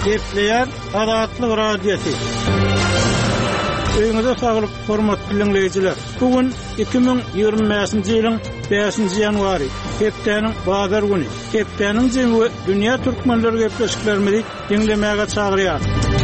Gepleyen Adatlyk radiosu. Öňüňizde saglyk, hormatly dinleyijiler. Bugün 2025-nji ýylyň 5-nji ýanwary, hepdeniň bazar güni. Hepdeniň jemgy dünýä türkmenleri gepleşiklerimizi dinlemäge çagyrýar.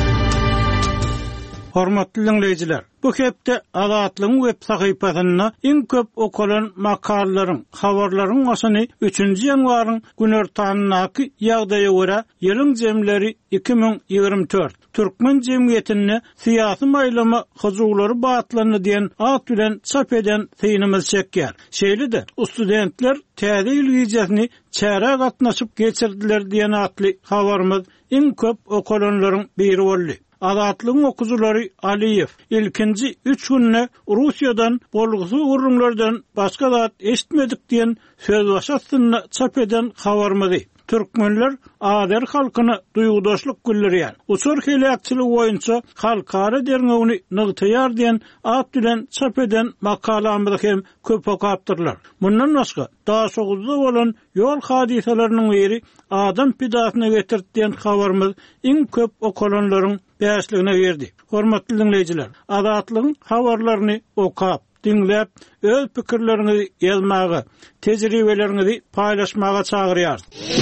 Hormatly dinleyijiler, bu hepde Adatlyň web sahypasyna iň köp okulan makalalaryň, habarlaryň asyny 3-nji ýanwaryň günertanynaky ýagdaýa görä ýylyň jemleri 2024. Türkmen jemgyýetini syýasy maýlama huzurlary batlany diýen at bilen çap eden synymyz çekýär. Şeýle-de studentler täze ýyl giýjäsini çäre gatnaşyp geçirdiler diýen atly habarymyz iň köp okulanlaryň biri boldy. Adatlyň okuzulary Aliyev ilkinji 3 günne Russiýadan bolgusy urunlardan başga zat eşitmedik diýen söz başasyna çap eden habarymyz. Türkmenler Ader halkyny duýgudaşlyk güllerýär. Uçur helakçylyk boýunça halkara derňegini nygtaýar diýen at bilen çap eden makalamyzda hem köp okapdyrlar. Mundan başga daha soguzda bolan ýol hadisalarynyň biri adam pidasyna getirdiýen habarymyz iň köp okulanlaryň bäşligine berdi. Hormatly dinleyijiler, Adatlyň habarlaryny okap, dinläp, öz pikirlerinizi ýazmagy, tejribelerinizi paýlaşmaga çagyrýar.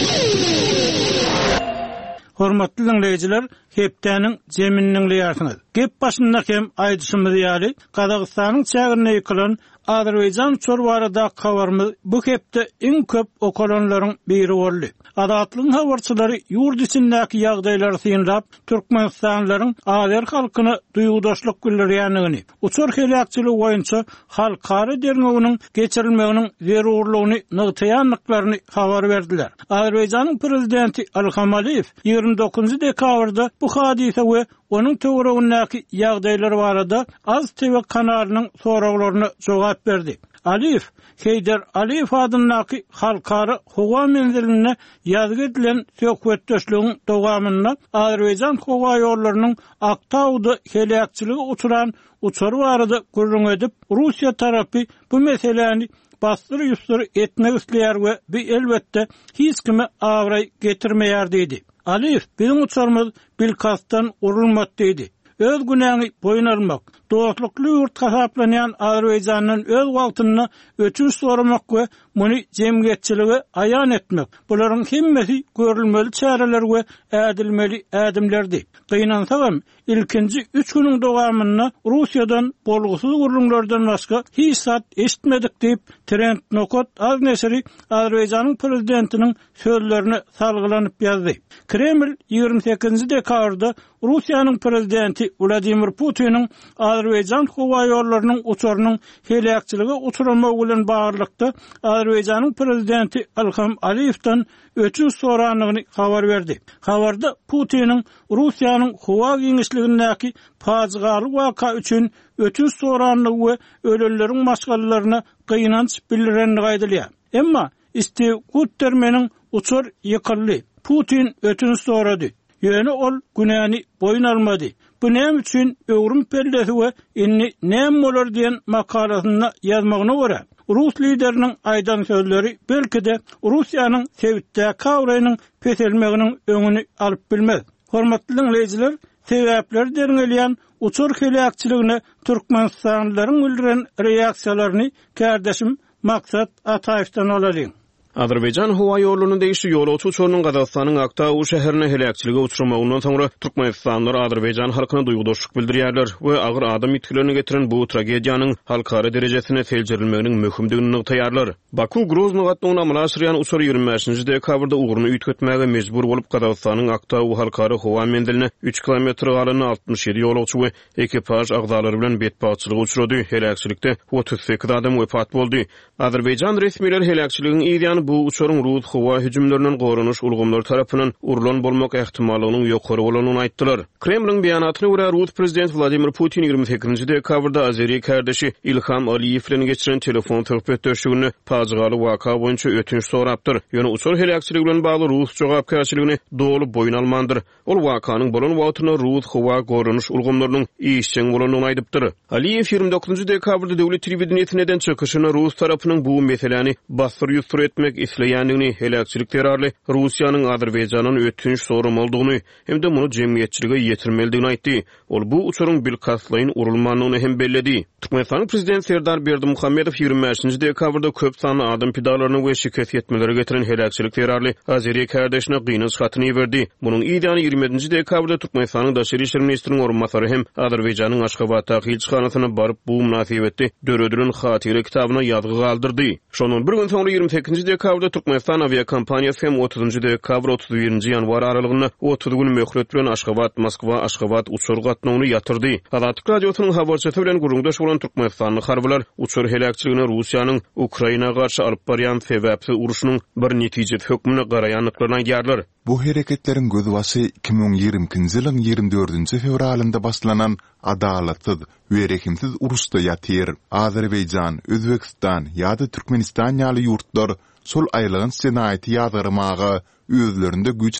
Hormatly dinleyijiler, hepdeniň jeminiň ýarsyňyz. Gep başynda hem aýdyşymyz ýaly, Kazakstanyň çägirine ýykylan Azerbaýjan çorbarada habarymyz bu hepde iň köp okulanlaryň biri boldy. Adatlyň habarçylary ýurt içindäki ýagdaýlary synlap, Türkmenistanlaryň Azer halkyny duýgudaşlyk güllerýänligini, uçur helakçylyk boýunça halkara derňeginiň geçirilmeginiň zerurlygyny nygtaýanlyklaryny habar berdiler. Azerbaýjanyň prezidenti Ilham Aliyev 29 dekabrda bu hadise we onun töweregindäki ýagdaýlar barada Az TV kanalynyň soraglaryna jogap berdi. Aliyev, Heydar Aliyev adyndaky halkara howa menziline ýazgy edilen söhbetdeşligiň dowamyna Azerbaýjan howa ýollarynyň Aktauda helakçylygy uçuran uçur barada gurrun edip, Russiýa tarapy bu meseleni basdyr etmek isleýär we bu elbetde hiç kime awray getirmeýär diýdi. Aliyev, bizim uçurmyz bilkastan urulmat diýdi. Öz günäni boyun almak, dostlukly ýurt hasaplanýan Azerbaýjanyň öz wagtyna öçüş soramak we muny jemgyýetçiligi aýan etmek. Bularyň hemmesi görülmeli çäreler we ädilmeli ädimlerdi. Gynansagam ilkinji 3 güniň dowamyna Russiýadan bolgusyz urunlardan başga hiç zat eşitmedik diýip Trend Nokot az nesiri Azerbaýjanyň prezidentiniň sözlerini salgylanyp ýazdy. Kreml 28 dekabrda Russiýanyň prezidenti Vladimir Putin'in Azerbaýjan howa ýollarynyň uçurynyň helakçylygy uçurulmagy bilen baglykda Azerbaýjanyň prezidenti Ilham Aliyevden öçüş soranlygyny habar berdi. Habarda Putin'in Russiýanyň howa giňişligindäki paýgaly waka üçin öçüş soranlygy we ölenleriň maşgalaryna gynanç bildirenligi aýdylýar. Emma Steve Guttermaniň uçur ýykyldy. Putin öçüş sorady. Ýöne ol günäni boyun almady. Bu näme üçin öwrüm pellesi we inni näme bolar diýen makalasyna ýazmagyna görä. Rus lideriniň aýdan sözleri belki de Russiýanyň sevitde kawraýynyň peselmeginiň öňüni alyp bilmez. Hormatly dinleyijiler, sebäpler derňelýän uçur helakçylygyna Türkmenistanlylaryň bildiren reaksiýalaryny kärdeşim Maksat Ataýevden alalım. Azerbaýjan howa ýollarynyň değişi ýolagçy uçurynyň Kazakstanyň Aktau şäherine helakçylyga uçurmagynyň soňra Türkmenistanlylar Azerbaýjan halkyna duýgudaşlyk bildirýärler we agyr adam itkilerini getiren bu tragediýanyň halkara derejesine seljirilmeginiň möhümdigini nygtaýarlar. Baku Grozny gatnagyna amalaşyrýan uçur 25-nji dekabrda ugruny üýtgetmäge mejbur bolup Kazakstanyň Aktau halkara howa menziline 3 kilometr galyny 67 ýolagçy we ekipaj agdalary bilen betbaçylyga uçurdy. Helakçylykda 38 adam wepat boldy. Azerbaýjan resmileri helakçylygyň ýa bu uçurun Rus howa hüjümlerinden gorunuş ulgamlar tarapyndan urulan bolmak ähtimallygynyň ýokary bolanyny aýtdylar. Kremliň beýanatyna görä Rus prezident Vladimir Putin 28 dekabrda Azeri kardeşi Ilham Aliyev bilen geçiren telefon söhbetdeşligini paýgaly waka boýunça ötünç sorapdyr. Ýöne uçur helakçylygy bilen bagly Rus jogapkärçiligini dolup boyun almandyr. Ol wakanyň bolan wagtyna Rus howa gorunuş ulgamlarynyň işçiň bolanyny aýdypdyr. Aliyev 29 dekabrda döwlet telewizionyna çykyşyna Rus tarapynyň bu meseleni basdyr ýüzsür etmek etmek isleýändigini, helakçylyk terörli Russiýanyň Azerbaýjanyň ötünç sorum boldugyny hem de muny jemgyýetçilige ýetirmeldigini aýtdy. Ol bu uçuryň bilkaslaýyn urulmanyny hem belledi. Türkmenistanyň prezidenti Serdar Berdimuhammedow 25-nji dekabrda köp sanly adam pidalaryny we şikayet etmeleri getiren helakçylyk terörli Azeriýa kardeşine gynys hatyny berdi. Munyň ýa-da 27-nji dekabrda Türkmenistanyň Daşary işler ministriniň orunmasary hem Azerbaýjanyň Aşgabatda elçixanasyna baryp bu münasibetde döredilen hatyra kitabyna ýazgy galdyrdy. Şonun bir gün soňra 28-nji dekabrda Türkmenistan aviakompaniýasy hem 30-njy dekabr 31-nji ýanwar aralygyna 30 gün möhlet bilen Aşgabat, Moskwa, Aşgabat uçur gatnawyny ýatyrdy. Azatlyk radiosynyň habarçysy bilen guruldaş bolan Türkmenistanly harbylar uçur helakçylygyny Russiýanyň Ukraina garşy alyp barýan sebäpsiz uruşynyň bir netijesi hökmüne garaýanlyklaryna ýarlar. Bu hereketleriň gözbasy 2020-nji ýylyň 24-nji fevralynda başlanan adalatsız we rehimsiz uruşda ýatyr. Azerbaýjan, Özbekistan ýa-da Türkmenistan ýaly ýurtlar sol aýlygyn senaýaty ýazgyrmagy özlerinde güç